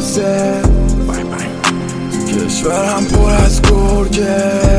دوزه، تو کشورم پر از گرگه،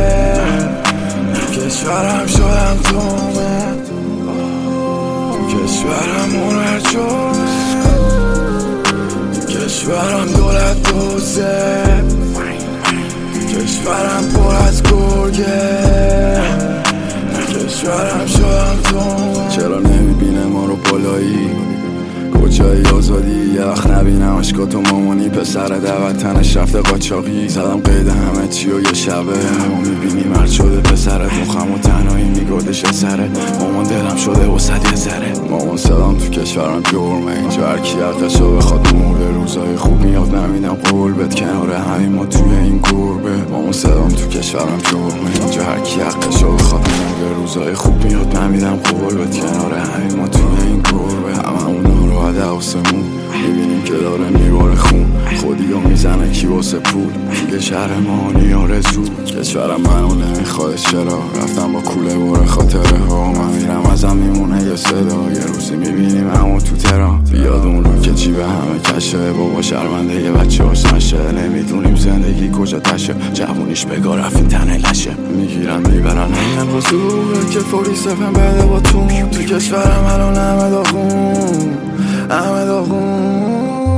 تو کشورم شدم تومه، تو کشورم هنر جرمه، تو کشورم دولت دوزه، تو کشورم پر از گرگه، تو کشورم شدم تومه. چرا نمیبینه ما رو بالایی؟ کجایی آزادی؟ یه وقت نبینم عشقاتو مامانی پسر دوتنش رفته قاچاقی. زدم قید همه چی و یه شبه ما میبینیم مرد شده پسرت، مخم و تنهایی میگردش سره. مامان دلم شده وسط یه ذره، مامان صدام تو کشورم جرمه. اینجا هرکی حقشو بخواد مرده، روزای خوب میاد نمیدم قول بد کنار همین ما توی این گربه. مامان صدام تو کشورم جرمه، اینجا هرکی حقشو بخواد مرده، روزای خوب میاد نمیدم قول بد کنار همین ما توی این گربه. هممون رو عده آسمون میبینیم که داره میباره خون، خودی رو میزنه کی واسه پول، میگه شهر ما نیارزو. کشورم منو نمیخواد چرا، رفتم با کوله باره خاطره ها. من میرم ازم میمونه یه صدا، یه روزی میبینیم همون تو تهران. بیاد اون رو که چی به همه کشه، بابا شرمنده یه بچه هاش نشه. نمیدونیم زندگی کجا تشه، جوونیش بگاه رفتیم تنه لشه. میگیرن میبرن همین با زوره که فوری سفن بده با تون. تو کشورم الان همه داغون، همه داغون.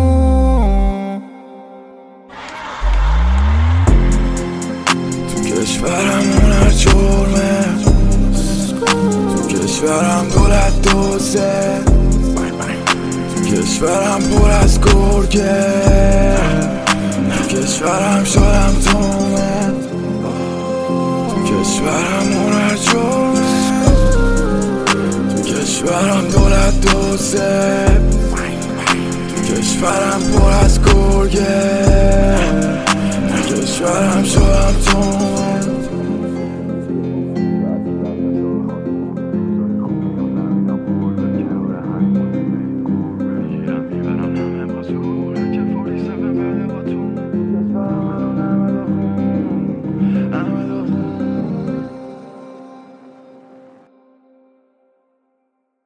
تو کشورم هنر جرمه، تو کشورم دولت دوزه، تو کشورم پر از گرگه، تو کشورم شدم تومه، تو کشورم هنر جرمه، تو کشورم دولت دوزه، تو کشورم پر از گرگه، تو کشورم